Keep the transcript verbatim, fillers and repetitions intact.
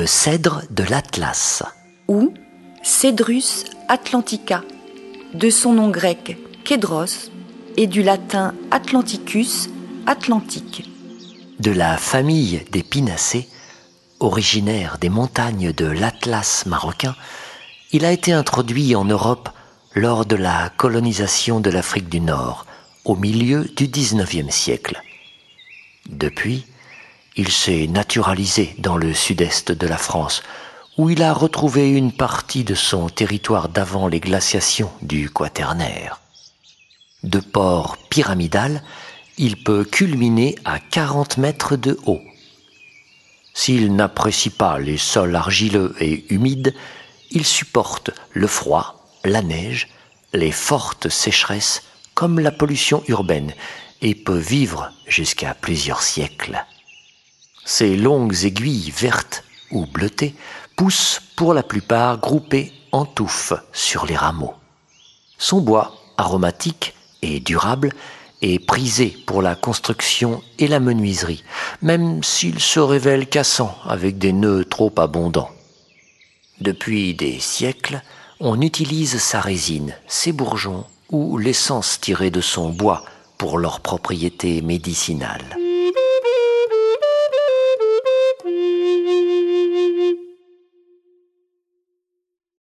le cèdre de l'Atlas, ou Cedrus atlantica, de son nom grec kédros et du latin atlanticus, atlantique. de la famille des Pinacées, originaire des montagnes de l'Atlas marocain. Il a été introduit en Europe lors de la colonisation de l'Afrique du Nord, au milieu du dix-neuvième siècle. Depuis, il s'est naturalisé dans le sud-est de la France, où il a retrouvé une partie de son territoire d'avant les glaciations du Quaternaire. De port pyramidal, il peut culminer à quarante mètres de haut. S'il n'apprécie pas les sols argileux et humides, il supporte le froid, la neige, les fortes sécheresses comme la pollution urbaine et peut vivre jusqu'à plusieurs siècles. Ses longues aiguilles vertes ou bleutées poussent pour la plupart groupées en touffes sur les rameaux. Son bois, aromatique et durable, est prisé pour la construction et la menuiserie, même s'il se révèle cassant avec des nœuds trop abondants. Depuis des siècles, on utilise sa résine, ses bourgeons ou l'essence tirée de son bois pour leurs propriétés médicinales.